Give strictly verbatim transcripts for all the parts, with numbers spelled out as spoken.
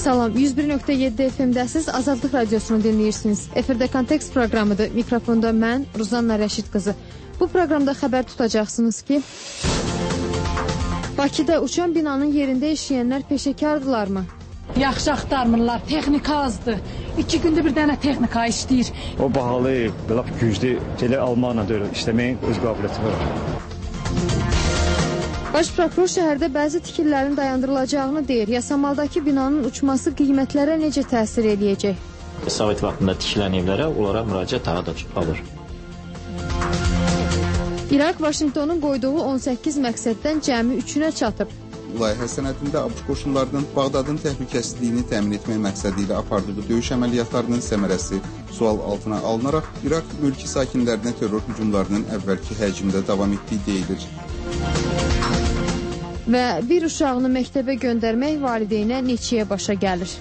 Salam, yüz bir nöqtə yeddi F M-dəsiz Azadlıq Radiosunu dinləyirsiniz. Efirdə Kontekst proqramıdır. Mikrofonda mən, Ruzanna Rəşid qızı. Bu proqramda xəbər tutacaqsınız ki, Bakıda uçan binanın yerində işləyənlər peşəkardırlarmı? Yaxşı axtarmırlar, texnika azdır. İki gündür bir dənə texnika işləyir. O bahalı, belə güclü, elə almaqla deyil, işləməyin öz qabiliyyəti var. Baş prokuror şəhərdə bəzi tikililərin dayandırılacağını deyir. Yasamaldakı binanın uçması qiymətlərə necə təsir eləyəcək? Sovet vaxtında tikilən evlərə onlara müraciət daha da alır. İraq Vaşinqtonun qoyduğu on səkkiz məqsəddən cəmi üçünə çatıb. Layihə sənədində ABŞ qoşunlarının Bağdadın təhlükəsizliyini təmin etmək məqsədi ilə apardığı döyüş əməliyyatlarının səmərəsi sual altına alınaraq İraq mülki sakinlərinə terror hücumlarının əvvəlki həcmdə davam etdiyi deyilir. Və bir uşağını məktəbə göndərmək valideynə neçəyə başa gəlir?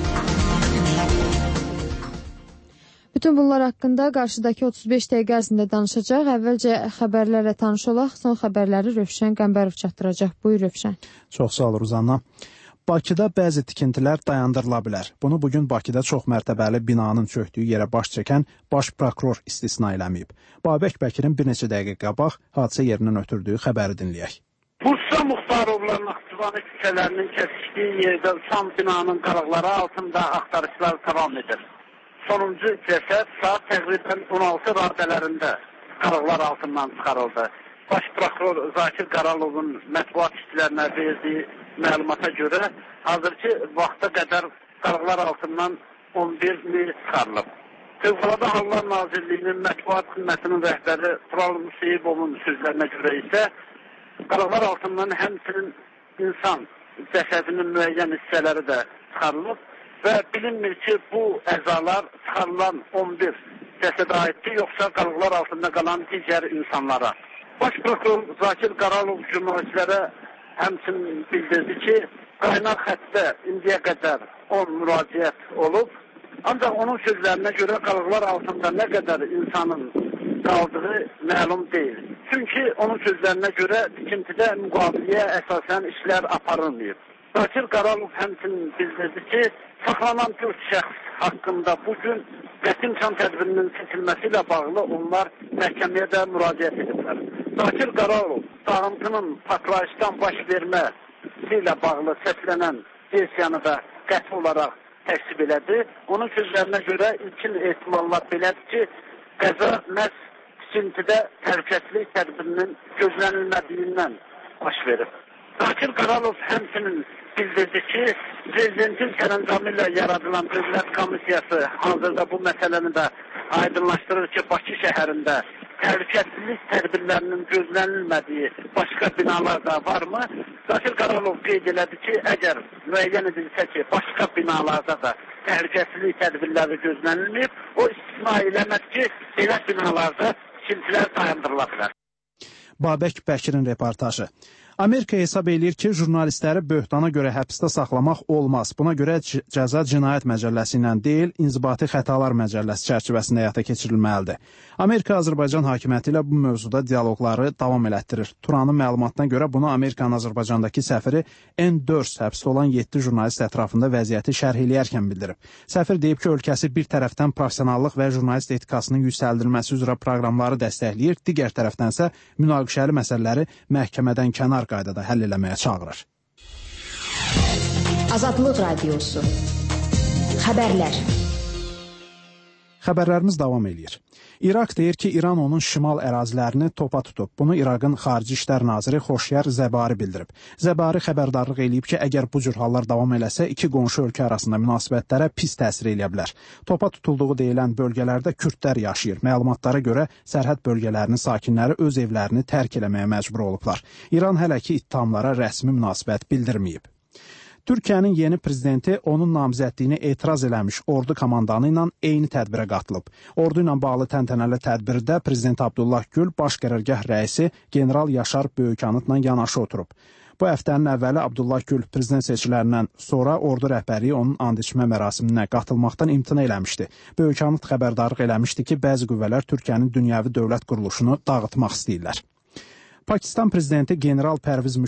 Bütün bunlar haqqında qarşıdakı otuz beş dəqiqə ərzində danışacaq. Əvvəlcə xəbərlərlə tanış olaq, son xəbərləri Rövşən Qəmbərov çatdıracaq. Buyur Rövşən. Çox sağ ol Ruzanna. Bakıda bəzi tikintilər dayandırıla bilər. Bunu bugün Bakıda çox mərtəbəli binanın çökdüyü yerə baş çəkən baş prokuror istisna eləməyib. Babək Bəkirin bir neçə dəqiqə qabaq hadisə yerindən ötürdüyü xəbəri dinləyək. Bursa Muxtarovların Naxçıvani küçələrinin kəsişdiyi yerdə uçan binanın qalıqları altında axtarışlar davam edir. Sonuncu cəsəd saat təqribən on altı radələrində qalıqlar altından çıxarıldı. Baş prokuror Zakir Qaralovun mətbuat işçilərinə verdiyi məlumata görə hazırki vaxta qədər qalıqlar altından on bir mil çıxarılıb. Fövqəladə Hallar Nazirliyinin mətbuat xidmətinin rəhbəri Tural Museyibovun sözlərinə görə isə qalıqlar altından həmçinin insan cəsədinin müəyyən hissələri də çıxarılıb və bilinmir ki, bu əzalar çıxarılan on bir cəsədə aiddir, yoxsa qalıqlar altında qalan digər insanlara. Baş prokuror Zakir Qaralov jurnalistlərə həmçinin bildirdi ki, qaynar xəttdə indiyə qədər on müraciət olub, ancaq onun sözlərinə görə qalıqlar altında nə qədər insanın qaldığı məlum deyil. Çünki onun sözlərinə görə tikintidə müqaviləyə əsasən işlər aparılmayıb. Zakir Qaralov həmçinin bildirdi ki, saxlanan dörd şəxs haqqında bugün qətimkan tədbirinin seçilməsi ilə bağlı onlar məhkəməyə də müraciət ediblər. Zakir Qaralov dağıntının partlayışdan baş verməsi ilə bağlı səslənən versiyanı da qəti olaraq təksib elədi. Onun sözlərinə görə ilkin ehtimallar belədir ki, qəza məhz tikintidə təhlükəsizlik tədbirinin gözlənilmədiyindən baş verib. Zakir Qaralov həmçinin bildirdi ki, prezidentin sərəncamı ilə yaradılan Dövlət Komissiyası hazırda bu məsələni də aydınlaşdırır ki, Bakı şəhərində təhlükəsizlik tədbirlərinin gözlənilmədiyi başqa binalar da varmı? Zakir Qaralov qeyd elədi ki, əgər müəyyən edilsə ki, başqa binalarda da təhlükəsizlik tədbirləri gözlənilməyib, o istisna eləməz ki, belə binalarda tikintilər dayandırıla bilər. Babək Bəkirin reportajı. Amerika hesab eləyir ki, jurnalistləri böhtana görə həbsdə saxlamaq olmaz. Buna görə cəza cinayət məcəlləsi ilə deyil, inzibati xətalar məcəlləsi çərçivəsində həyata keçirilməlidir. Amerika Azərbaycan hakimiyyəti ilə bu mövzuda dialoqları davam elətdirir. Turanın məlumatına görə bunu Amerikanın Azərbaycandakı səfiri N dörd həbsdə olan yeddi jurnalist ətrafında vəziyyəti şərh eləyərkən bildirib. Səfir deyib ki, ölkəsi bir tərəfdən professionallıq və jurnalist etikasının yüksəldilməsi üzrə proqramları dəstəkləyir, digər tərəfdənsə münaqişəli məsələləri məhkəmədən kənar qaydada həll eləməyə çağırır. Azadlıq Radiosu. Xəbərlər. Xəbərlərimiz davam eləyir. İraq deyir ki, İran onun şimal ərazilərini topa tutub. Bunu İraqın Xarici İşlər naziri Xoşyar Zəbari bildirib. Zəbari xəbərdarlıq eləyib ki, əgər bu cür hallar davam eləsə, iki qonşu ölkə arasında münasibətlərə pis təsir eləyə bilər. Topa tutulduğu deyilən bölgələrdə kürdlər yaşayır. Məlumatlara görə sərhəd bölgələrinin sakinləri öz evlərini tərk eləməyə məcbur olublar. İran hələ ki ittihamlara rəsmi münasibət bildirməyib. Türkiyənin yeni prezidenti onun namizədliyini etiraz eləmiş ordu komandanı ilə eyni tədbirə qatılıb. Ordu ilə bağlı təntənəli tədbirdə Prezident Abdullah Gül, baş qərargah rəisi General Yaşar Böyükanıtla yanaşı oturub. Bu həftənin əvvəli Abdullah Gül prezident seçkilərindən sonra ordu rəhbəri onun and içmə mərasiminə qatılmaqdan imtina eləmişdi. Böyükanıt xəbərdarlıq eləmişdi ki, bəzi qüvvələr Türkiyənin dünyəvi dövlət quruluşunu dağıtmaq istəyirlər. Pakistan prezidenti General Pərviz